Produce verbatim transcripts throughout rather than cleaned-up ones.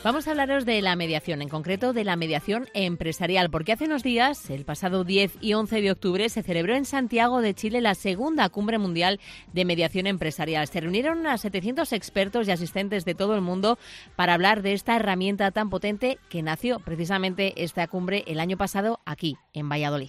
Vamos a hablaros de la mediación, en concreto de la mediación empresarial, porque hace unos días, el pasado diez y once de octubre, se celebró en Santiago de Chile la segunda Cumbre Mundial de Mediación Empresarial. Se reunieron a setecientos expertos y asistentes de todo el mundo para hablar de esta herramienta tan potente que nació precisamente esta cumbre el año pasado aquí, en Valladolid.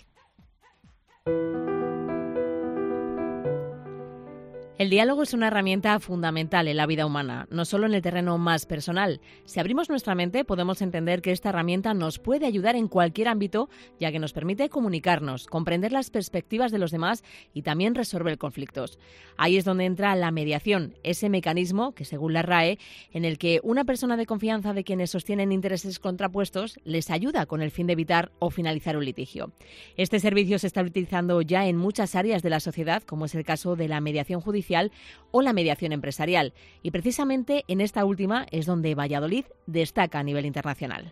El diálogo es una herramienta fundamental en la vida humana, no solo en el terreno más personal. Si abrimos nuestra mente, podemos entender que esta herramienta nos puede ayudar en cualquier ámbito, ya que nos permite comunicarnos, comprender las perspectivas de los demás y también resolver conflictos. Ahí es donde entra la mediación, ese mecanismo que, según la R A E, en el que una persona de confianza de quienes sostienen intereses contrapuestos les ayuda con el fin de evitar o finalizar un litigio. Este servicio se está utilizando ya en muchas áreas de la sociedad, como es el caso de la mediación judicial o la mediación empresarial. Y precisamente en esta última es donde Valladolid destaca a nivel internacional.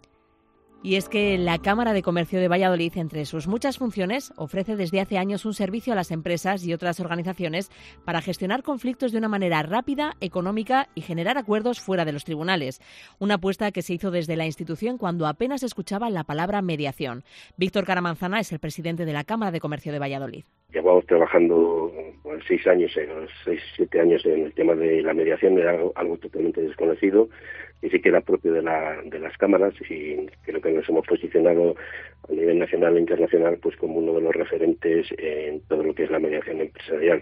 Y es que la Cámara de Comercio de Valladolid, entre sus muchas funciones, ofrece desde hace años un servicio a las empresas y otras organizaciones para gestionar conflictos de una manera rápida, económica y generar acuerdos fuera de los tribunales. Una apuesta que se hizo desde la institución cuando apenas escuchaba la palabra mediación. Víctor Caramanzana es el presidente de la Cámara de Comercio de Valladolid. Llevamos trabajando bueno, seis años, eh, seis, siete años en el tema de la mediación, era algo, algo totalmente desconocido y sí que era propio de, la, de las cámaras y creo que nos hemos posicionado a nivel nacional e internacional pues como uno de los referentes en todo lo que es la mediación empresarial.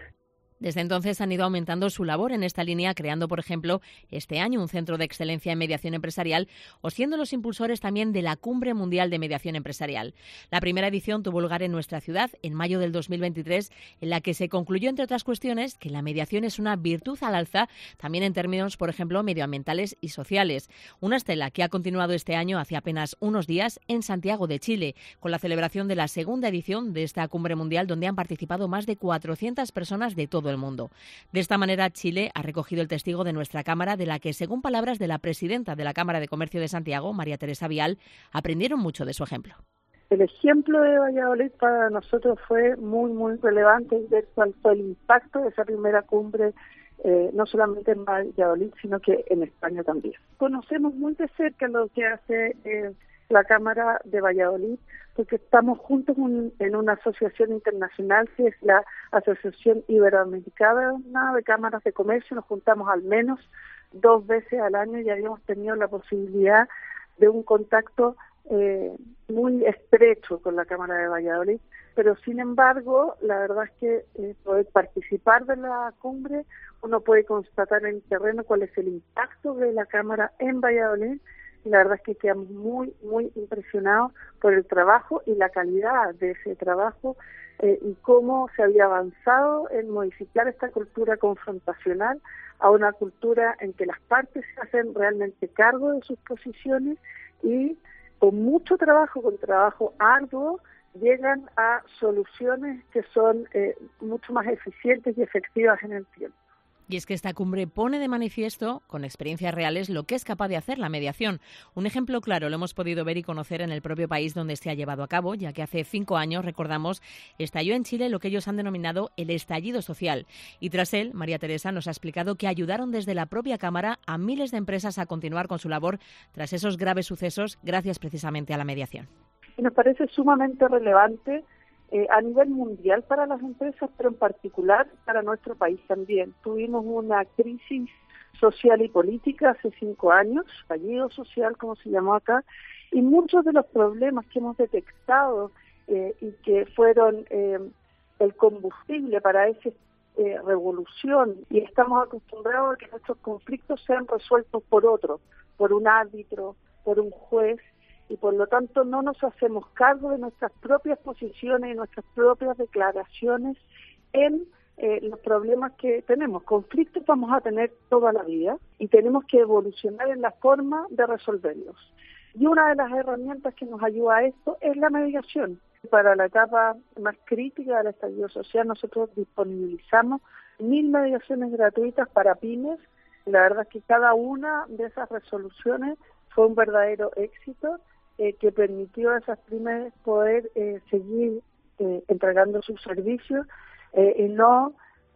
Desde entonces han ido aumentando su labor en esta línea, creando, por ejemplo, este año un centro de excelencia en mediación empresarial o siendo los impulsores también de la Cumbre Mundial de Mediación Empresarial. La primera edición tuvo lugar en nuestra ciudad en mayo del dos mil veintitrés, en la que se concluyó, entre otras cuestiones, que la mediación es una virtud al alza, también en términos, por ejemplo, medioambientales y sociales. Una estela que ha continuado este año, hace apenas unos días, en Santiago de Chile, con la celebración de la segunda edición de esta Cumbre Mundial, donde han participado más de cuatrocientas personas de todo el mundo. De esta manera, Chile ha recogido el testigo de nuestra Cámara, de la que, según palabras de la presidenta de la Cámara de Comercio de Santiago, María Teresa Vial, aprendieron mucho de su ejemplo. El ejemplo de Valladolid para nosotros fue muy, muy relevante, ver cuál fue el impacto de esa primera cumbre, eh, no solamente en Valladolid, sino que en España también. Conocemos muy de cerca lo que hace eh, la Cámara de Valladolid, porque estamos juntos un, en una asociación internacional que es la Asociación Iberoamericana de Cámaras de Comercio. Nos juntamos al menos dos veces al año y habíamos tenido la posibilidad de un contacto eh, muy estrecho con la Cámara de Valladolid, pero sin embargo, la verdad es que eh, poder participar de la cumbre, uno puede constatar en el terreno cuál es el impacto de la Cámara en Valladolid. Y la verdad es que quedamos muy, muy impresionados por el trabajo y la calidad de ese trabajo eh, y cómo se había avanzado en modificar esta cultura confrontacional a una cultura en que las partes se hacen realmente cargo de sus posiciones y con mucho trabajo, con trabajo arduo, llegan a soluciones que son eh, mucho más eficientes y efectivas en el tiempo. Y es que esta cumbre pone de manifiesto, con experiencias reales, lo que es capaz de hacer la mediación. Un ejemplo claro lo hemos podido ver y conocer en el propio país donde se ha llevado a cabo, ya que hace cinco años, recordamos, estalló en Chile lo que ellos han denominado el estallido social. Y tras él, María Teresa nos ha explicado que ayudaron desde la propia Cámara a miles de empresas a continuar con su labor tras esos graves sucesos, gracias precisamente a la mediación. Y nos parece sumamente relevante Eh, a nivel mundial para las empresas, pero en particular para nuestro país también. Tuvimos una crisis social y política hace cinco años, estallido social como se llamó acá, y muchos de los problemas que hemos detectado eh, y que fueron eh, el combustible para esa eh, revolución, y estamos acostumbrados a que nuestros conflictos sean resueltos por otro, por un árbitro, por un juez, y por lo tanto no nos hacemos cargo de nuestras propias posiciones y nuestras propias declaraciones en eh, los problemas que tenemos. Conflictos vamos a tener toda la vida y tenemos que evolucionar en la forma de resolverlos. Y una de las herramientas que nos ayuda a esto es la mediación. Para la etapa más crítica del estallido social, nosotros disponibilizamos mil mediaciones gratuitas para pymes. La verdad es que cada una de esas resoluciones fue un verdadero éxito eh, que permitió a esas pymes poder eh, seguir eh, entregando sus servicios eh, y no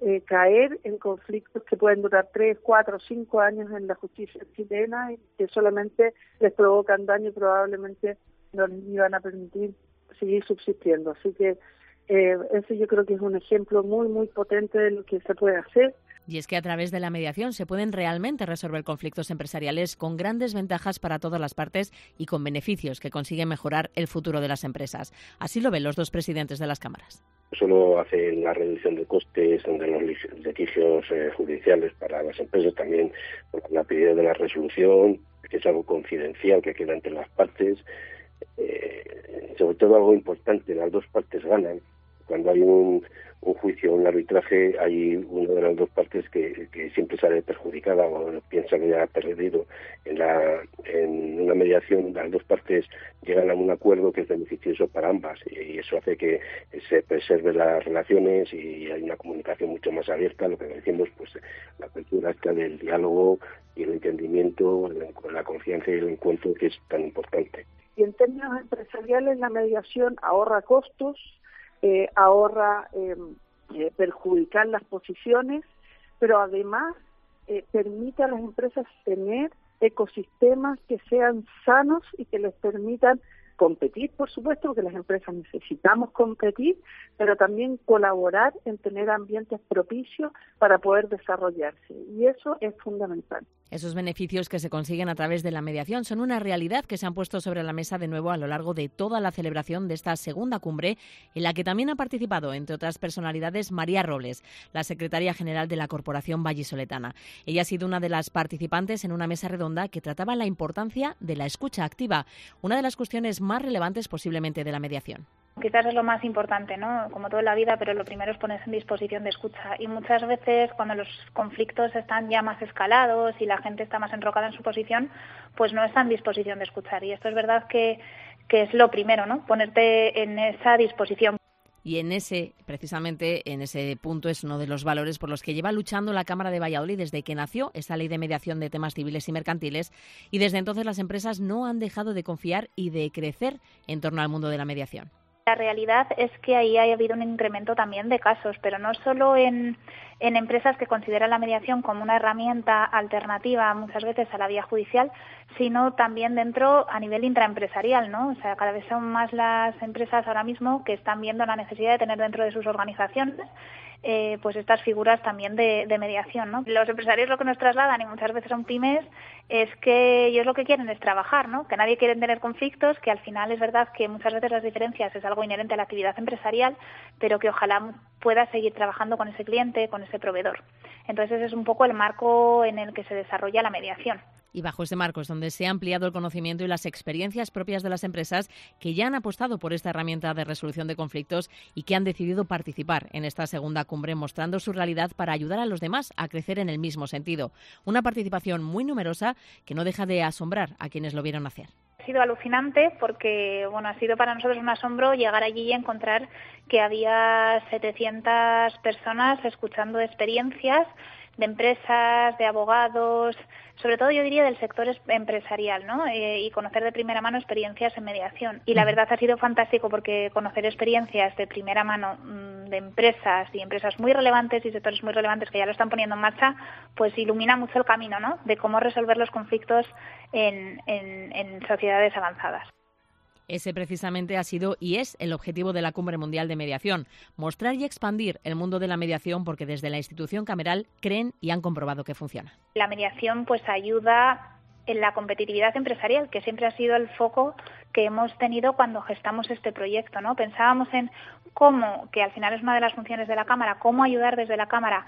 eh, caer en conflictos que pueden durar tres, cuatro, cinco años en la justicia chilena y que solamente les provocan daño y probablemente no les iban a permitir seguir subsistiendo. Así que eh, ese yo creo que es un ejemplo muy, muy potente de lo que se puede hacer. Y es que a través de la mediación se pueden realmente resolver conflictos empresariales con grandes ventajas para todas las partes y con beneficios que consiguen mejorar el futuro de las empresas. Así lo ven los dos presidentes de las cámaras. Solo hace la reducción de costes de los litigios eh, judiciales para las empresas, también la pedida de la resolución, que es algo confidencial que queda entre las partes. Eh, sobre todo algo importante, las dos partes ganan. Cuando hay un, un juicio, un arbitraje, hay una de las dos partes que, que siempre sale perjudicada o piensa que ya ha perdido. En, la, en una mediación, las dos partes llegan a un acuerdo que es beneficioso para ambas y eso hace que se preserven las relaciones y hay una comunicación mucho más abierta, lo que decimos, pues la cultura esta del diálogo y el entendimiento, la confianza y el encuentro, que es tan importante. Y en términos empresariales, la mediación ahorra costos, Eh, ahorra eh, eh, perjudicar las posiciones, pero además eh, permite a las empresas tener ecosistemas que sean sanos y que les permitan competir, por supuesto, porque las empresas necesitamos competir, pero también colaborar en tener ambientes propicios para poder desarrollarse, y eso es fundamental. Esos beneficios que se consiguen a través de la mediación son una realidad que se han puesto sobre la mesa de nuevo a lo largo de toda la celebración de esta segunda cumbre, en la que también ha participado, entre otras personalidades, María Robles, la secretaria general de la Corporación Vallisoletana. Ella ha sido una de las participantes en una mesa redonda que trataba la importancia de la escucha activa, una de las cuestiones más relevantes posiblemente de la mediación. Quizás es lo más importante, ¿no? Como todo en la vida, pero lo primero es ponerse en disposición de escucha. Y muchas veces cuando los conflictos están ya más escalados y la gente está más enrocada en su posición, pues no está en disposición de escuchar. Y esto es verdad que, que es lo primero, ¿no? Ponerte en esa disposición. Y en ese, precisamente, en ese punto es uno de los valores por los que lleva luchando la Cámara de Valladolid desde que nació esta ley de mediación de temas civiles y mercantiles, y desde entonces las empresas no han dejado de confiar y de crecer en torno al mundo de la mediación. La realidad es que ahí ha habido un incremento también de casos, pero no solo en, en empresas que consideran la mediación como una herramienta alternativa muchas veces a la vía judicial, sino también dentro a nivel intraempresarial, ¿no? O sea, cada vez son más las empresas ahora mismo que están viendo la necesidad de tener dentro de sus organizaciones Eh, pues estas figuras también de, de mediación, ¿no? Los empresarios lo que nos trasladan, y muchas veces son pymes, es que ellos lo que quieren es trabajar, ¿no? Que nadie quiere tener conflictos, que al final es verdad que muchas veces las diferencias es algo inherente a la actividad empresarial, pero que ojalá pueda seguir trabajando con ese cliente, con ese proveedor. Entonces ese es un poco el marco en el que se desarrolla la mediación. Y bajo este marco es donde se ha ampliado el conocimiento y las experiencias propias de las empresas que ya han apostado por esta herramienta de resolución de conflictos y que han decidido participar en esta segunda cumbre, mostrando su realidad para ayudar a los demás a crecer en el mismo sentido. Una participación muy numerosa que no deja de asombrar a quienes lo vieron hacer. Ha sido alucinante porque bueno, ha sido para nosotros un asombro llegar allí y encontrar que había setecientas personas escuchando experiencias de empresas, de abogados, sobre todo yo diría del sector empresarial, ¿no? Eh, y conocer de primera mano experiencias en mediación. Y la verdad ha sido fantástico porque conocer experiencias de primera mano mmm, de empresas y empresas muy relevantes y sectores muy relevantes que ya lo están poniendo en marcha, pues ilumina mucho el camino, ¿no? De cómo resolver los conflictos en, en, en sociedades avanzadas. Ese precisamente ha sido y es el objetivo de la Cumbre Mundial de Mediación, mostrar y expandir el mundo de la mediación porque desde la institución cameral creen y han comprobado que funciona. La mediación pues ayuda en la competitividad empresarial, que siempre ha sido el foco que hemos tenido cuando gestamos este proyecto, ¿no? Pensábamos en cómo, que al final es una de las funciones de la Cámara, cómo ayudar desde la Cámara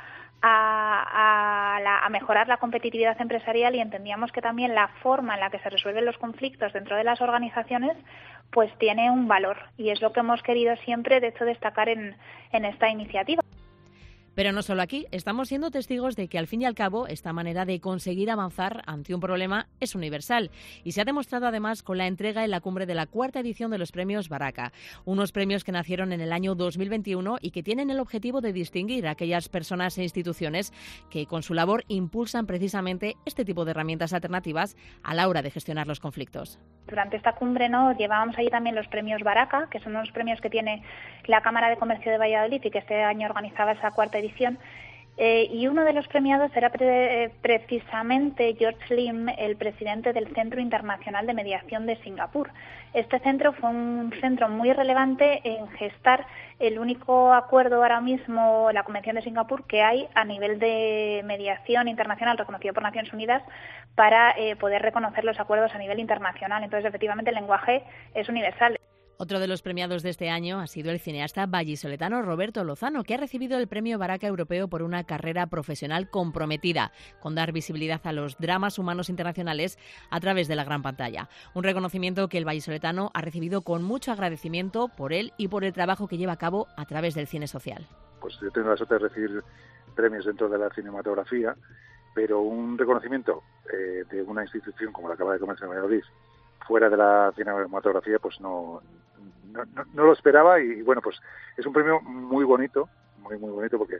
a, a, la, a mejorar la competitividad empresarial, y entendíamos que también la forma en la que se resuelven los conflictos dentro de las organizaciones pues tiene un valor, y es lo que hemos querido siempre, de hecho, destacar en, en esta iniciativa. Pero no solo aquí, estamos siendo testigos de que al fin y al cabo esta manera de conseguir avanzar ante un problema es universal y se ha demostrado además con la entrega en la cumbre de la cuarta edición de los premios Baraka, unos premios que nacieron en el año dos mil veintiuno y que tienen el objetivo de distinguir a aquellas personas e instituciones que con su labor impulsan precisamente este tipo de herramientas alternativas a la hora de gestionar los conflictos. Durante esta cumbre, ¿no?, llevábamos allí también los premios Baraka, que son unos premios que tiene la Cámara de Comercio de Valladolid y que este año organizaba esa cuarta edición, Eh, y uno de los premiados era pre- precisamente George Lim, el presidente del Centro Internacional de Mediación de Singapur. Este centro fue un centro muy relevante en gestar el único acuerdo ahora mismo, la Convención de Singapur, que hay a nivel de mediación internacional reconocido por Naciones Unidas para eh, poder reconocer los acuerdos a nivel internacional. Entonces, efectivamente, el lenguaje es universal. Otro de los premiados de este año ha sido el cineasta vallisoletano Roberto Lozano, que ha recibido el Premio Baraka Europeo por una carrera profesional comprometida con dar visibilidad a los dramas humanos internacionales a través de la gran pantalla. Un reconocimiento que el vallisoletano ha recibido con mucho agradecimiento por él y por el trabajo que lleva a cabo a través del cine social. Pues yo tengo la suerte de recibir premios dentro de la cinematografía, pero un reconocimiento eh, de una institución como la Cámara de Comercio de Valladolid fuera de la cinematografía, pues no, no, no, no lo esperaba y bueno, pues es un premio muy bonito, muy muy bonito porque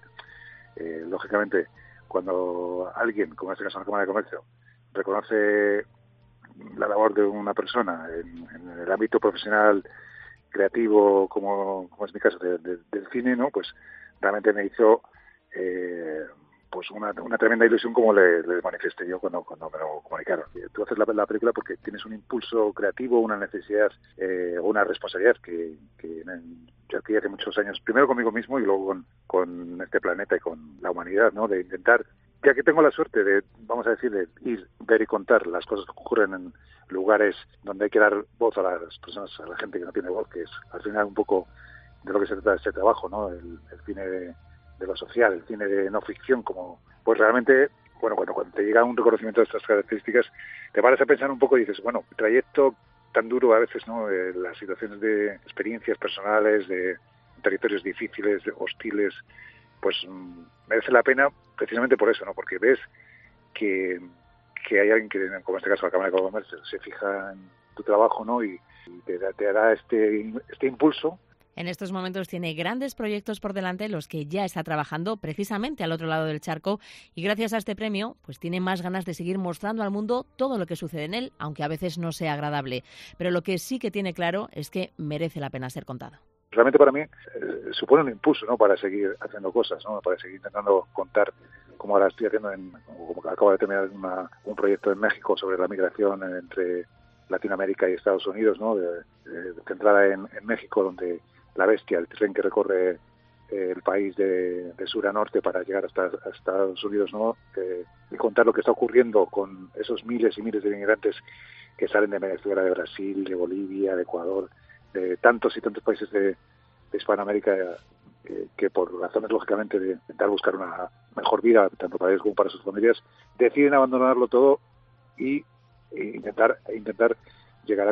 eh, lógicamente cuando alguien, como en este caso la Cámara de Comercio, reconoce la labor de una persona en, en el ámbito profesional creativo, como, como es mi caso de, de, del cine, ¿no? Pues realmente me hizo eh, pues una, una tremenda ilusión como le, le manifesté yo cuando, cuando me lo comunicaron. Tú haces la, la película porque tienes un impulso creativo, una necesidad eh, o una responsabilidad que, que en, yo aquí hace muchos años, primero conmigo mismo y luego con, con este planeta y con la humanidad, ¿no? De intentar, ya que tengo la suerte de, vamos a decir, de ir, ver y contar las cosas que ocurren en lugares donde hay que dar voz a las personas, a la gente que no tiene voz, que es al final un poco de lo que se trata este trabajo, ¿no? El, el cine de, de lo social, el cine de no ficción, como pues realmente, bueno, cuando, cuando te llega un reconocimiento de estas características, te paras a pensar un poco y dices, bueno, trayecto tan duro a veces, ¿no? Eh, las situaciones de experiencias personales, de territorios difíciles, de hostiles, pues mmm, merece la pena precisamente por eso, ¿no? Porque ves que, que hay alguien que, como en este caso la Cámara de Comercio, se fija en tu trabajo, ¿no? Y, y te, te dará este, este impulso. En estos momentos tiene grandes proyectos por delante, los que ya está trabajando precisamente al otro lado del charco, y gracias a este premio pues tiene más ganas de seguir mostrando al mundo todo lo que sucede en él, aunque a veces no sea agradable. Pero lo que sí que tiene claro es que merece la pena ser contado. Realmente para mí eh, supone un impulso, ¿no? Para seguir haciendo cosas, ¿no? Para seguir intentando contar, como ahora estoy haciendo, en, como acabo de terminar una, un proyecto en México sobre la migración entre Latinoamérica y Estados Unidos, ¿no? De, de, centrada en, en México, donde la bestia, el tren que recorre eh, el país de, de sur a norte para llegar hasta, hasta Estados Unidos, ¿no? Eh, y contar lo que está ocurriendo con esos miles y miles de inmigrantes que salen de Venezuela, de Brasil, de Bolivia, de Ecuador, de tantos y tantos países de, de Hispanoamérica eh, que por razones, lógicamente, de intentar buscar una mejor vida, tanto para ellos como para sus familias, deciden abandonarlo todo y e intentar, e intentar llegar a,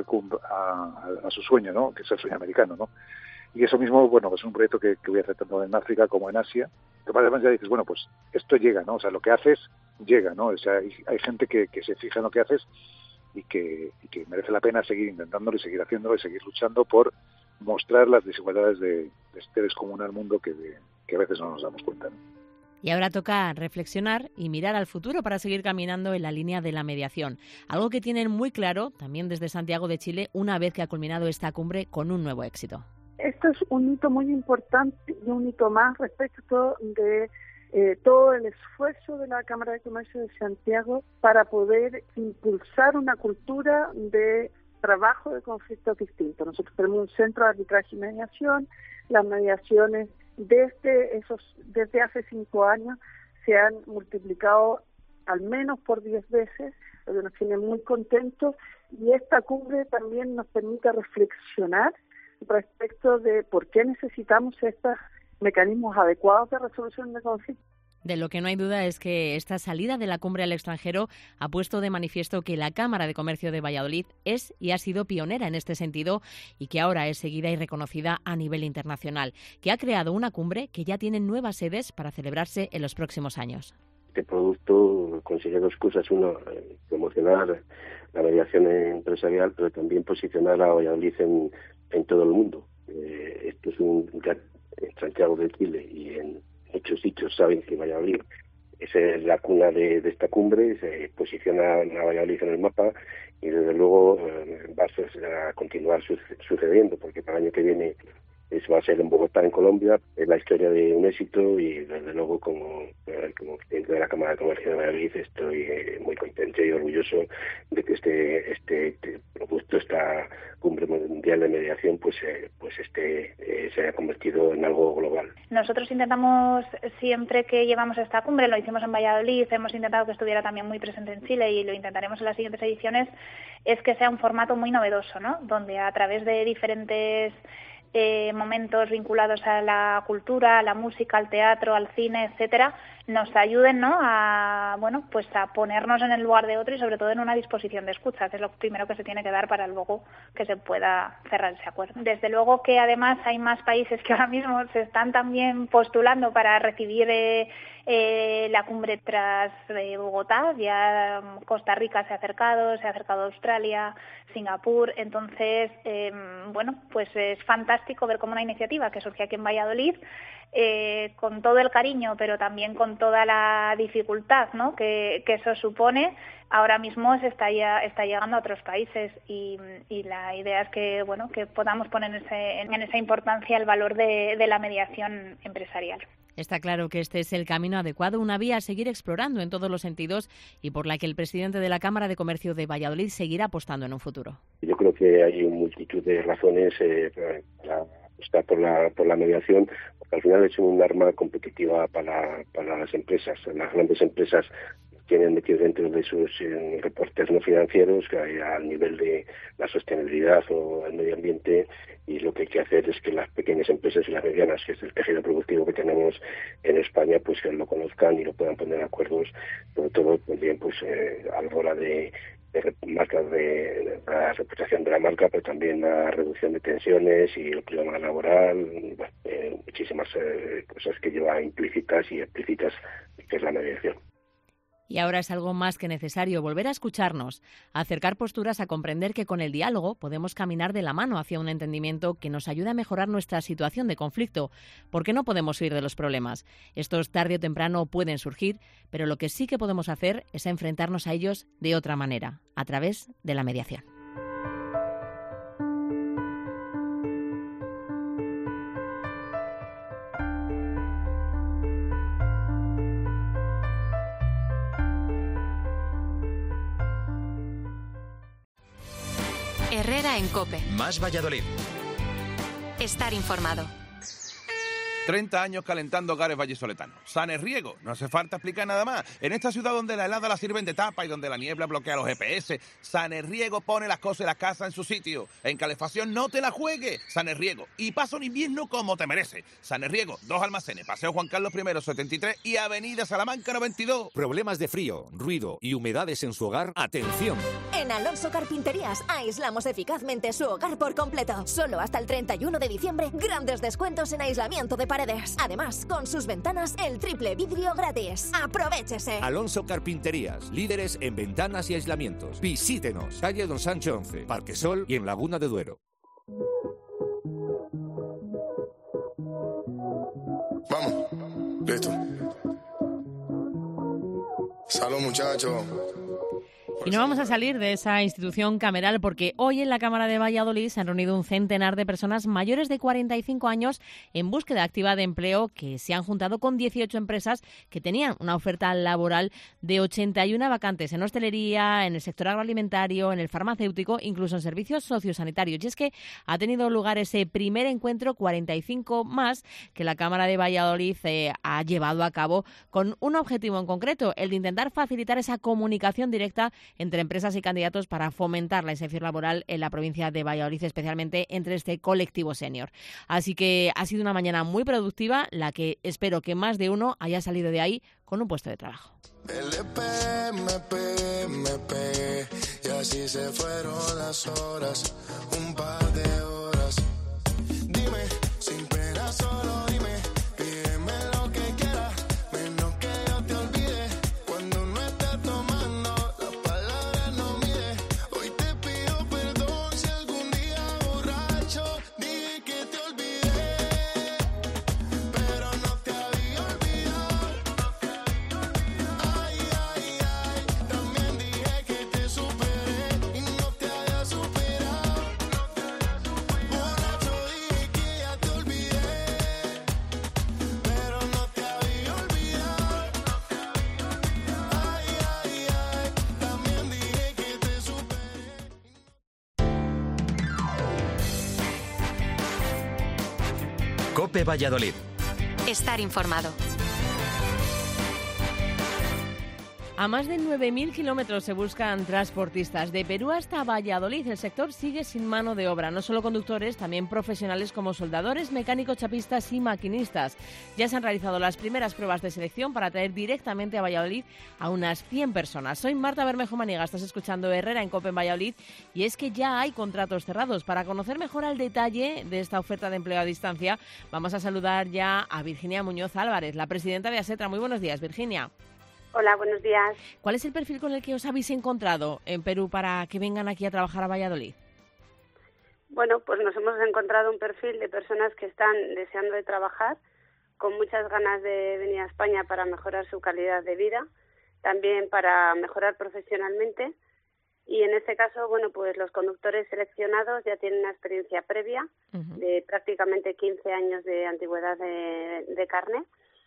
a, a su sueño, ¿no? Que es el sueño americano, ¿no? Y eso mismo, bueno, pues es un proyecto que, que voy a hacer tanto en África como en Asia. Que para además ya dices, bueno, pues esto llega, ¿no? O sea, lo que haces llega, ¿no? O sea, hay, hay gente que, que se fija en lo que haces y que, y que merece la pena seguir intentándolo y seguir haciéndolo y seguir luchando por mostrar las desigualdades de, de este descomunal mundo que, de, que a veces no nos damos cuenta, ¿no? Y ahora toca reflexionar y mirar al futuro para seguir caminando en la línea de la mediación. Algo que tienen muy claro, también desde Santiago de Chile, una vez que ha culminado esta cumbre con un nuevo éxito. Esto es un hito muy importante y un hito más respecto de eh, todo el esfuerzo de la Cámara de Comercio de Santiago para poder impulsar una cultura de trabajo de conflictos distintos. Nosotros tenemos un centro de arbitraje y mediación. Las mediaciones desde esos desde hace cinco años se han multiplicado al menos por diez veces, lo que nos tiene muy contentos, y esta cumbre también nos permite reflexionar respecto de por qué necesitamos estos mecanismos adecuados de resolución de conflictos. De lo que no hay duda es que esta salida de la cumbre al extranjero ha puesto de manifiesto que la Cámara de Comercio de Valladolid es y ha sido pionera en este sentido y que ahora es seguida y reconocida a nivel internacional, que ha creado una cumbre que ya tiene nuevas sedes para celebrarse en los próximos años. Este producto consigue dos cosas. Uno, eh, promocionar la mediación empresarial, pero también posicionar a Valladolid en, en todo el mundo. Eh, esto es un en Santiago de Chile y en muchos sitios saben que Valladolid es la cuna de, de esta cumbre, se posiciona a Valladolid en el mapa y desde luego eh, va a continuar sucediendo, porque para el año que viene es, va a ser en Bogotá, en Colombia. Es la historia de un éxito y desde luego como, como presidente de la Cámara de Comercio de Valladolid estoy eh, muy contento y orgulloso de que este, este, este producto, esta cumbre mundial de mediación, pues, eh, pues este, eh, se haya convertido en algo global. Nosotros intentamos, siempre que llevamos esta cumbre, lo hicimos en Valladolid, hemos intentado que estuviera también muy presente en Chile y lo intentaremos en las siguientes ediciones, es que sea un formato muy novedoso, ¿no? Donde a través de diferentes eh, momentos vinculados a la cultura, a la música, al teatro, al cine, etcétera, nos ayuden, ¿no?, a, bueno, pues a ponernos en el lugar de otro y sobre todo en una disposición de escucha, que es lo primero que se tiene que dar para luego que se pueda cerrar ese acuerdo. Desde luego que además hay más países que ahora mismo se están también postulando para recibir eh, eh, la cumbre tras eh, Bogotá. Ya Costa Rica se ha acercado, se ha acercado Australia, Singapur. Entonces, eh, bueno, pues es fantástico ver cómo una iniciativa que surge aquí en Valladolid, Eh, con todo el cariño, pero también con toda la dificultad, ¿no?, que, que eso supone, ahora mismo se está, ya, está llegando a otros países y, y la idea es que, bueno, que podamos poner en, ese, en esa importancia el valor de, de la mediación empresarial. Está claro que este es el camino adecuado, una vía a seguir explorando en todos los sentidos y por la que el presidente de la Cámara de Comercio de Valladolid seguirá apostando en un futuro. Yo creo que hay multitud de razones eh, para apostar por la, por la mediación, porque al final es un arma competitiva para, para las empresas. Las grandes empresas tienen metido dentro de sus eh, reportes no financieros que hay al nivel de la sostenibilidad o el medio ambiente, y lo que hay que hacer es que las pequeñas empresas y las medianas, que es el tejido productivo que tenemos en España, pues que lo conozcan y lo puedan poner en acuerdos, sobre todo también pues eh, a la hora de de marcas de, de la reputación de la marca, pero también la reducción de tensiones y el clima laboral, bueno, eh, muchísimas eh, cosas que lleva implícitas y explícitas, que es la mediación. Y ahora es algo más que necesario volver a escucharnos, a acercar posturas, a comprender que con el diálogo podemos caminar de la mano hacia un entendimiento que nos ayude a mejorar nuestra situación de conflicto, porque no podemos huir de los problemas. Estos tarde o temprano pueden surgir, pero lo que sí que podemos hacer es enfrentarnos a ellos de otra manera, a través de la mediación. Herrera en COPE. Más Valladolid. Estar informado. treinta años calentando hogares vallisoletanos. Sanerriego, no hace falta explicar nada más. En esta ciudad donde la helada la sirven de tapa y donde la niebla bloquea los G P S, Sanerriego pone las cosas y la casa en su sitio. En calefacción no te la juegues. Sanerriego. Y pasa un invierno como te merece. Sanerriego, dos almacenes, Paseo Juan Carlos I, setenta y tres y Avenida Salamanca noventa y dos. Problemas de frío, ruido y humedades en su hogar, ¡atención! En Alonso Carpinterías aislamos eficazmente su hogar por completo. Solo hasta el treinta y uno de diciembre, grandes descuentos en aislamiento de paredes. Además, con sus ventanas, el triple vidrio gratis. ¡Aprovechese! Alonso Carpinterías, líderes en ventanas y aislamientos. Visítenos. Calle Don Sancho once, Parque Sol y en Laguna de Duero. Vamos, listo. Salud, muchachos. Y no vamos a salir de esa institución cameral porque hoy en la Cámara de Valladolid se han reunido un centenar de personas mayores de cuarenta y cinco años en búsqueda activa de empleo, que se han juntado con dieciocho empresas que tenían una oferta laboral de ochenta y una vacantes en hostelería, en el sector agroalimentario, en el farmacéutico, incluso en servicios sociosanitarios. Y es que ha tenido lugar ese primer encuentro, cuarenta y cinco más, que la Cámara de Valladolid eh, ha llevado a cabo con un objetivo en concreto, el de intentar facilitar esa comunicación directa entre empresas y candidatos para fomentar la inserción laboral en la provincia de Valladolid, especialmente entre este colectivo senior. Así que ha sido una mañana muy productiva, la que espero que más de uno haya salido de ahí con un puesto de trabajo. L P, M P, M P, y así se fueron las horas, un par de horas. Dime, sin pena, solo dime. COPE Valladolid. Estar informado. A más de nueve mil kilómetros se buscan transportistas. De Perú hasta Valladolid, el sector sigue sin mano de obra. No solo conductores, también profesionales como soldadores, mecánicos, chapistas y maquinistas. Ya se han realizado las primeras pruebas de selección para traer directamente a Valladolid a unas cien personas. Soy Marta Bermejo Maniga, estás escuchando Herrera en COPE en Valladolid, y es que ya hay contratos cerrados. Para conocer mejor al detalle de esta oferta de empleo a distancia, vamos a saludar ya a Virginia Muñoz Álvarez, la presidenta de ASETRA. Muy buenos días, Virginia. Hola, buenos días. ¿Cuál es el perfil con el que os habéis encontrado en Perú para que vengan aquí a trabajar a Valladolid? Bueno, pues nos hemos encontrado un perfil de personas que están deseando de trabajar, con muchas ganas de venir a España para mejorar su calidad de vida, también para mejorar profesionalmente. Y en este caso, bueno, pues los conductores seleccionados ya tienen una experiencia previa uh-huh. de prácticamente quince años de antigüedad de, de carné.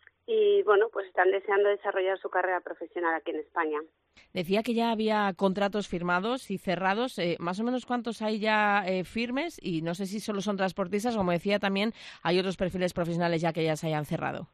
Y, bueno, pues están deseando desarrollar su carrera profesional aquí en España. Decía que ya había contratos firmados y cerrados. Eh, ¿Más o menos cuántos hay ya eh, firmes? Y no sé si solo son transportistas, como decía también, hay otros perfiles profesionales ya que ya se hayan cerrado.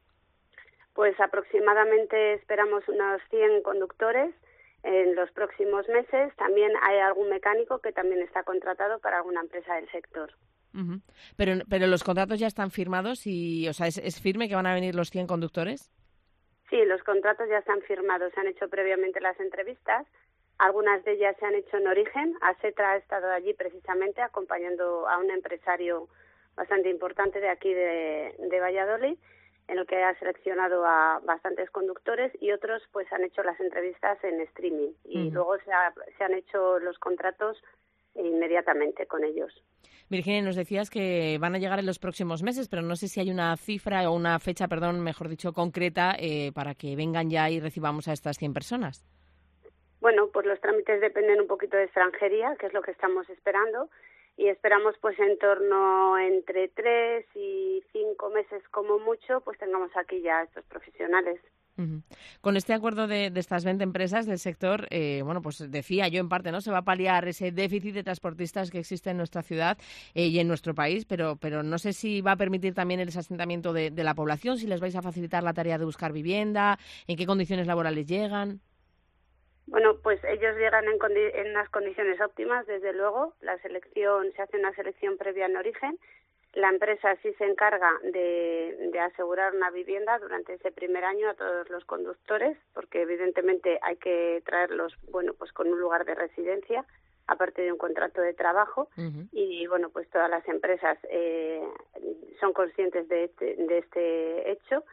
Pues aproximadamente esperamos unos cien conductores en los próximos meses. También hay algún mecánico que también está contratado para alguna empresa del sector. Uh-huh. Pero, pero los contratos ya están firmados y, o sea, ¿es, ¿es firme que van a venir los cien conductores? Sí, los contratos ya están firmados, se han hecho previamente las entrevistas, algunas de ellas se han hecho en origen. ASETRA ha estado allí precisamente acompañando a un empresario bastante importante de aquí de, de Valladolid, en el que ha seleccionado a bastantes conductores, y otros pues han hecho las entrevistas en streaming y uh-huh. luego se, ha, se han hecho los contratos inmediatamente con ellos. Virginia, nos decías que van a llegar en los próximos meses, pero no sé si hay una cifra o una fecha, perdón, mejor dicho, concreta eh, para que vengan ya y recibamos a estas cien personas. Bueno, pues los trámites dependen un poquito de extranjería, que es lo que estamos esperando, y esperamos pues en torno entre tres y cinco meses como mucho, pues tengamos aquí ya a estos profesionales. Uh-huh. Con este acuerdo de, de estas veinte empresas del sector, eh, bueno, pues decía yo en parte, ¿no? Se va a paliar ese déficit de transportistas que existe en nuestra ciudad eh, y en nuestro país, pero, pero no sé si va a permitir también el desasentamiento de, de la población, si les vais a facilitar la tarea de buscar vivienda, en qué condiciones laborales llegan. Bueno, pues ellos llegan en, condi- en unas condiciones óptimas, desde luego. La selección, se hace una selección previa en origen. La empresa sí se encarga de, de asegurar una vivienda durante ese primer año a todos los conductores, porque evidentemente hay que traerlos, bueno, pues con un lugar de residencia, aparte de un contrato de trabajo. Uh-huh. Y bueno, pues todas las empresas eh, son conscientes de este, de este hecho.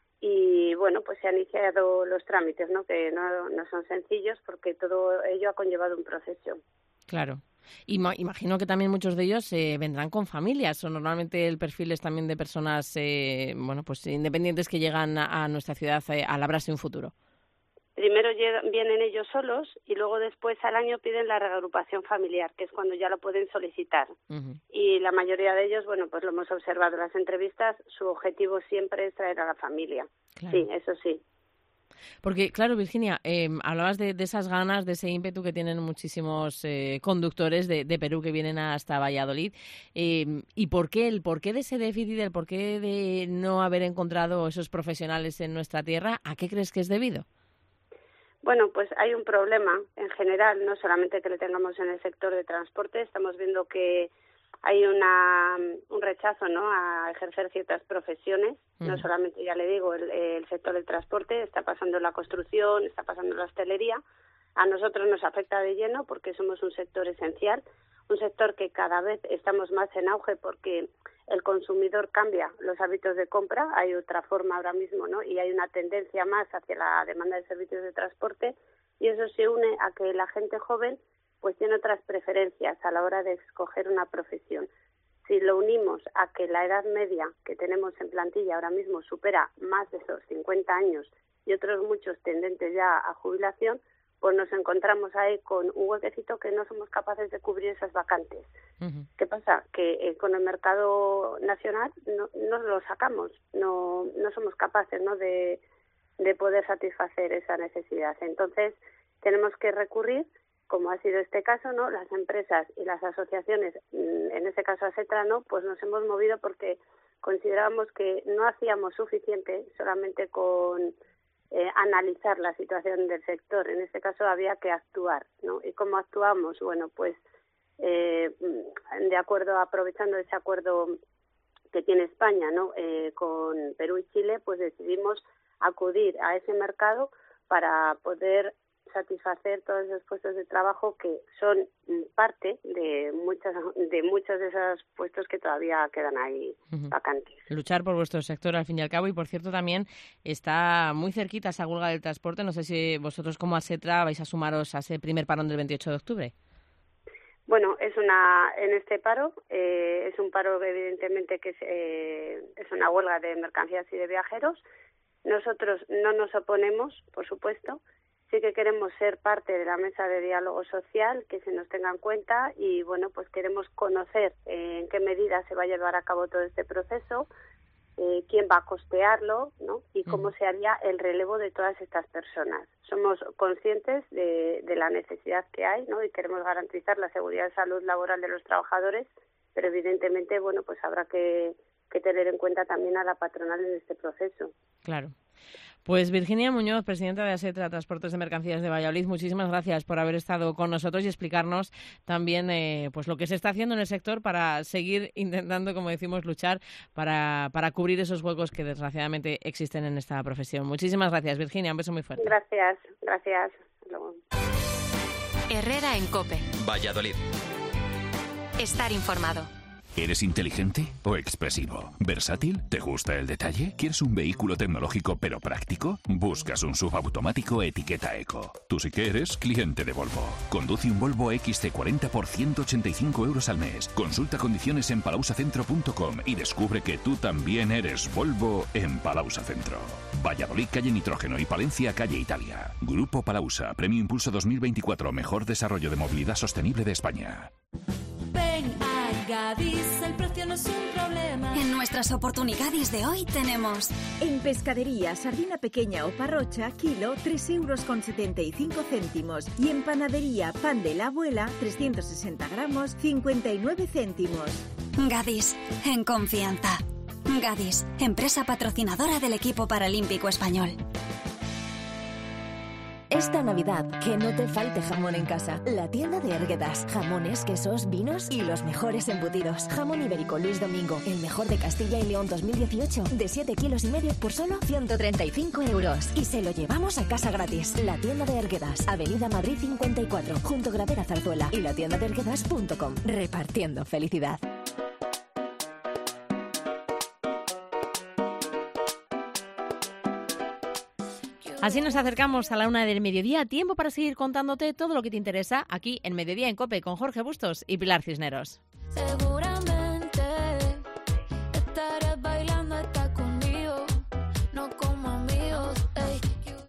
Y bueno, pues se han iniciado los trámites, ¿no? Que no, no son sencillos, porque todo ello ha conllevado un proceso. Claro. Y imagino que también muchos de ellos eh, vendrán con familias, o normalmente el perfil es también de personas eh, bueno, pues independientes que llegan a, a nuestra ciudad eh, a labrarse un futuro. Primero llegan, vienen ellos solos y luego después al año piden la reagrupación familiar, que es cuando ya lo pueden solicitar. Uh-huh. Y la mayoría de ellos, bueno, pues lo hemos observado en las entrevistas, su objetivo siempre es traer a la familia. Claro. Sí, eso sí. Porque, claro, Virginia, eh, hablabas de, de esas ganas, de ese ímpetu que tienen muchísimos eh, conductores de, de Perú que vienen hasta Valladolid. Eh, ¿Y por qué? ¿El porqué de ese déficit, el porqué de no haber encontrado esos profesionales en nuestra tierra? ¿A qué crees que es debido? Bueno, pues hay un problema en general, no solamente que le tengamos en el sector de transporte, estamos viendo que hay una un rechazo, ¿no?, a ejercer ciertas profesiones, mm. no solamente, ya le digo, el, el sector del transporte, está pasando la construcción, está pasando la hostelería. A nosotros nos afecta de lleno porque somos un sector esencial, un sector que cada vez estamos más en auge porque el consumidor cambia los hábitos de compra, hay otra forma ahora mismo, ¿no?, y hay una tendencia más hacia la demanda de servicios de transporte, y eso se une a que la gente joven pues tiene otras preferencias a la hora de escoger una profesión. Si lo unimos a que la edad media que tenemos en plantilla ahora mismo supera más de esos cincuenta años y otros muchos tendentes ya a jubilación, pues nos encontramos ahí con un huequecito que no somos capaces de cubrir esas vacantes. Uh-huh. ¿Qué pasa? Que eh, con el mercado nacional no, no lo sacamos, no, no somos capaces, ¿no?, de, de poder satisfacer esa necesidad. Entonces tenemos que recurrir, como ha sido este caso, ¿no?, las empresas y las asociaciones, en este caso ASETRA, ¿no?, pues nos hemos movido porque considerábamos que no hacíamos suficiente solamente con eh, analizar la situación del sector. En este caso había que actuar, ¿no? ¿Y cómo actuamos? Bueno, pues eh, de acuerdo, aprovechando ese acuerdo que tiene España, ¿no? Eh, con Perú y Chile, pues decidimos acudir a ese mercado para poder satisfacer todos esos puestos de trabajo que son parte de muchas de muchos de esos puestos que todavía quedan ahí uh-huh. vacantes. Luchar por vuestro sector, al fin y al cabo, y por cierto también está muy cerquita esa huelga del transporte. No sé si vosotros como ASETRA vais a sumaros a ese primer parón del veintiocho de octubre. Bueno, es una en este paro, eh, es un paro evidentemente que es, eh, es una huelga de mercancías y de viajeros. Nosotros no nos oponemos, por supuesto. Sí que queremos ser parte de la mesa de diálogo social, que se nos tenga en cuenta y, bueno, pues queremos conocer eh, en qué medida se va a llevar a cabo todo este proceso, eh, quién va a costearlo, ¿no? Y cómo se haría el relevo de todas estas personas. Somos conscientes de, de la necesidad que hay, ¿no? Y queremos garantizar la seguridad y salud laboral de los trabajadores, pero evidentemente, bueno, pues habrá que, que tener en cuenta también a la patronal en este proceso. Claro. Pues Virginia Muñoz, presidenta de ASETRA Transportes de Mercancías de Valladolid, muchísimas gracias por haber estado con nosotros y explicarnos también eh, pues lo que se está haciendo en el sector para seguir intentando, como decimos, luchar para, para cubrir esos huecos que desgraciadamente existen en esta profesión. Muchísimas gracias, Virginia, un beso muy fuerte. Gracias, gracias. Hasta luego. Herrera en COPE. Valladolid. Estar informado. ¿Eres inteligente o expresivo? ¿Versátil? ¿Te gusta el detalle? ¿Quieres un vehículo tecnológico pero práctico? Buscas un subautomático etiqueta Eco. Tú sí que eres cliente de Volvo. Conduce un Volvo X C cuarenta por ciento ochenta y cinco euros al mes. Consulta condiciones en palausacentro punto com y descubre que tú también eres Volvo en Palausa Centro. Valladolid, calle Nitrógeno, y Palencia, calle Italia. Grupo Palausa, Premio Impulso dos mil veinticuatro, Mejor Desarrollo de Movilidad Sostenible de España. Ven a Gadis, el precio no es un problema. En nuestras oportunidades de hoy tenemos... En pescadería, sardina pequeña o parrocha, kilo, tres euros con setenta y cinco céntimos. Y en panadería, pan de la abuela, trescientos sesenta gramos, cincuenta y nueve céntimos. Gadis, en confianza. Gadis, empresa patrocinadora del equipo paralímpico español. Esta Navidad, que no te falte jamón en casa. La tienda de Erguedas. Jamones, quesos, vinos y los mejores embutidos. Jamón ibérico Luis Domingo, el mejor de Castilla y León dos mil dieciocho, de siete kilos y medio por solo ciento treinta y cinco euros. Y se lo llevamos a casa gratis. La tienda de Erguedas, Avenida Madrid cincuenta y cuatro, junto a Gravera Zarzuela, y la tienda de erguedas punto com. Repartiendo felicidad. Así nos acercamos a la una del mediodía, tiempo para seguir contándote todo lo que te interesa aquí en Mediodía en COPE con Jorge Bustos y Pilar Cisneros. Seguro.